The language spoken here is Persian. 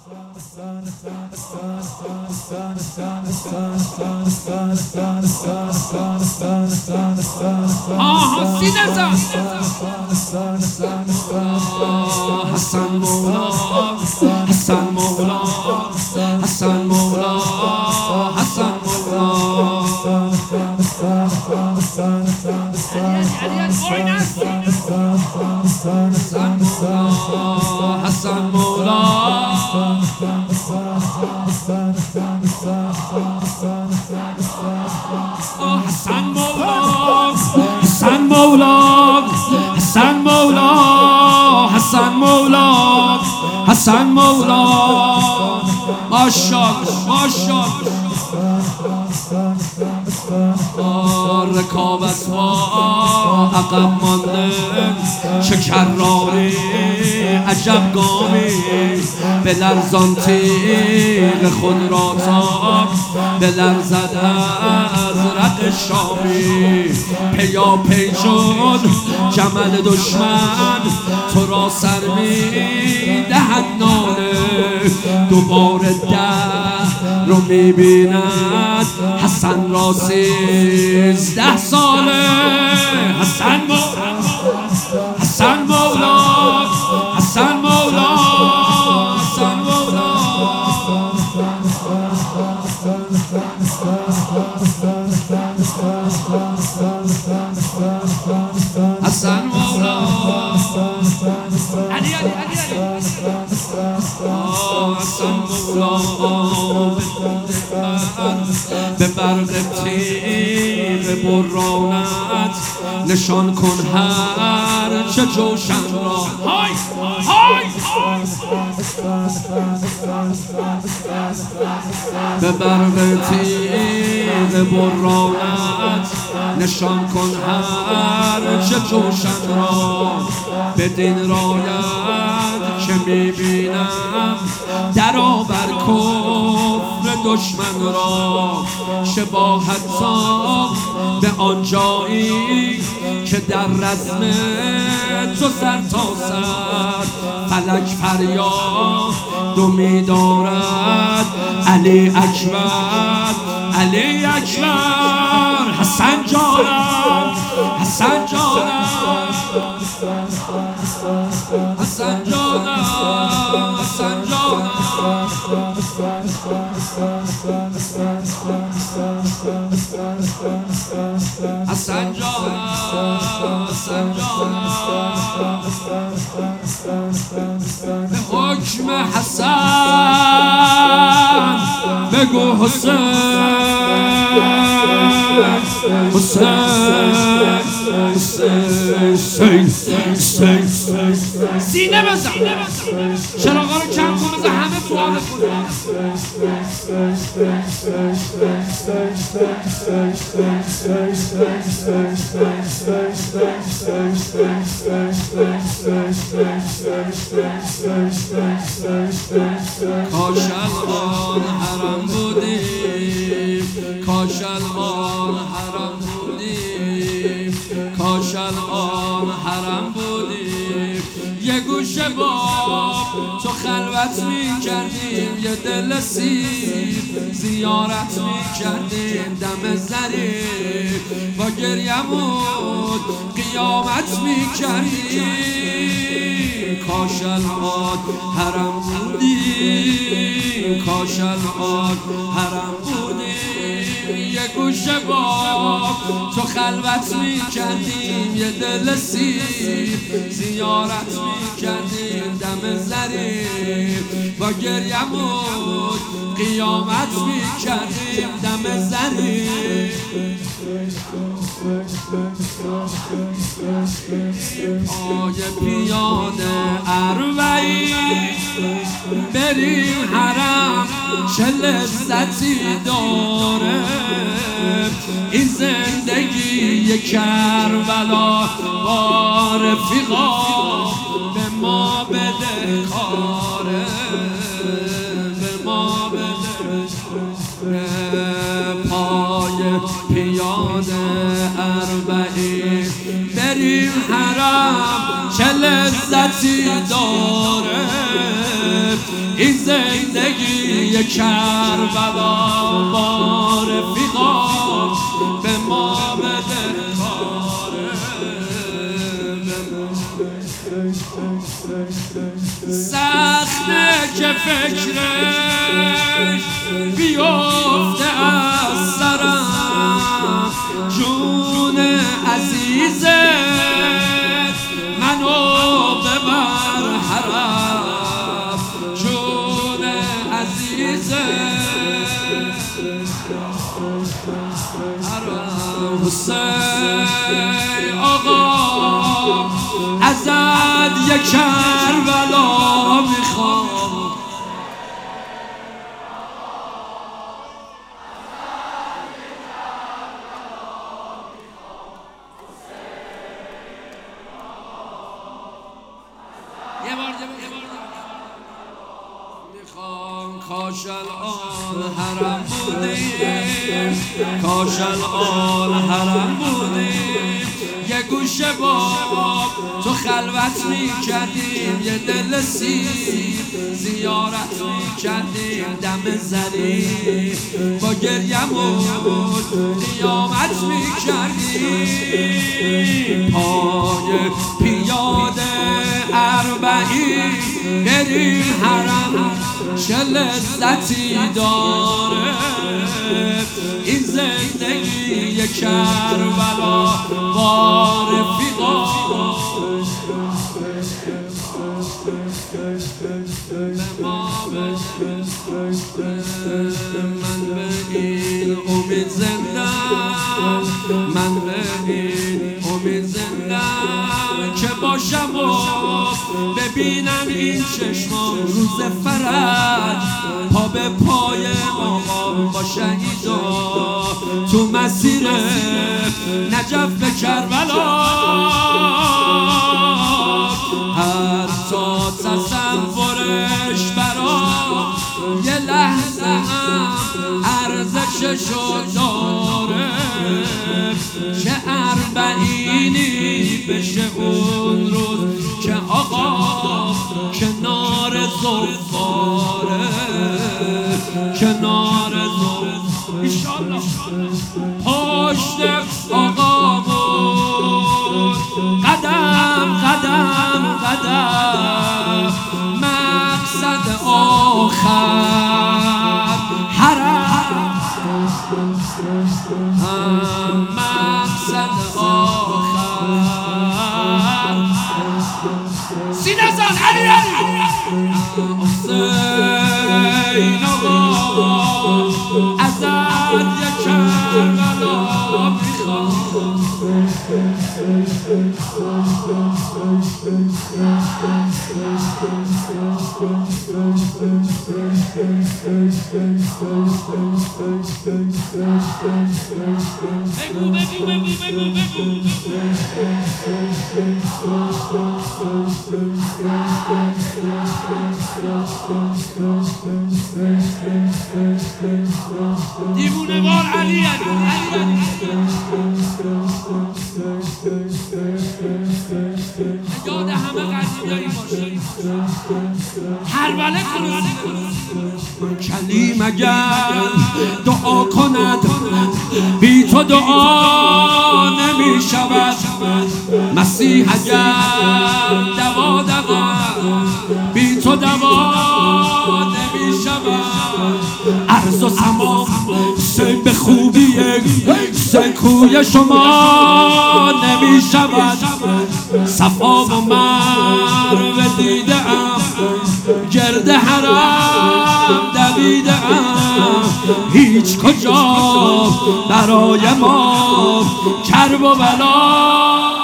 سینه زن حسن مولا حسن مولا حسن مولا حسن مولا حسن مولا حسن مولا حسن مولا حسن مولا حسن مولا حسن مولا ماشاءالله ماشاءالله رکابت ها عقب مانده چه کراری عجب گامی به لرزان تیغ خود را تا بلرزد از رق شامی پیا پی شد جمل دشمن تو را سر می دهد ناله دوباره ده رو می بیند حسن را 13 ساله حسن مولا حسن مولا حسن مولا حسن مولا حسن مولا علی علی علی حسن مولا به برق تیغ برانت نشان کن هر چه جوشن را های های به برق تیغ برانت نشان کن هر چه جوشن را بدین راید که میبینم در آور کفر دشمن را شباهت ساخت به آن جایی که در رزم تو سر تا سر فلک فریاد و می‌دارد علی اکبر علی اکبر حسن جانم حسن جانم حسن جانم حسن جانم حسن جانم حسن جانم به حکم حسن بگو حسین حسین حسین حسین سینه بزن چراغا رو کم کن بزن همه تو حال خود کاش الان حرم بودیم کاش الان حرم بودیم کاش الان حرم بودیم یه گوشه با تو خلوت میکردیم یه دل سیر زیارت میکردیم دم زریم با گریمون قیامت میکردیم کاش الان حرم بودیم کاش الان حرم بودیم یه گوشه با تو خلوت میکردیم یه دل سیر زیارت میکردیم دم زریم با گریمون قیامت میکردیم دم زریم آیه پیاده اربعی بریم حرم چه لذتی داره این زندگی کربلا با رفیقا به ما بده کاره به ما بده پای پیاده اربعی بریم حرم چه لذتی داره این زندگی کربلا با رفیقا به ما بده سخته که فکرش بیفته از سرم جون عزیزت منو ببر حرم جون عزیزت حرم حسین آقا ازت یک کربلا میخوام یه بار میخوام کاش الان حرم بودیم کاش الان حرم بودیم یه گوشه با تو خلوت میکردیم یه دل زیارت میکردیم دم زری با گریمون قیامت میکردیم پای پیاده اربعین بریم حرم چه لذتی داره این زندگی کربلا با رفیقا من به این امید زندم من به این امید زندم که باشم و ببینم این چشمان روز فرج پا به پای آقا با شهیدا تو مسیر نجف به کربلا حتی تصورش برا یه لحظه هم ارزششو داره چه اربعینی بشه اون روز که آقا کنار زلفاره کنار زلفاره ایشالله پشت آقا بود قدم قدم قدم مقصد آخر حرم مقصد آخر سینه زن علی حسین آقا ازت یک کربلا میخوام دیوونه وار علی یاد همه قدیمیایی باشی هربله کلیم اگر دعا کند بی تو دعا نمی شود مسیح اگر دوا بی تو دوا نمی شود عرض و سما حسین به خوبی حسین کوی شما نمی شود صفا و مروه دیده ام گرد حرم دویده ام هیچ کجا برای ما کرب و بلا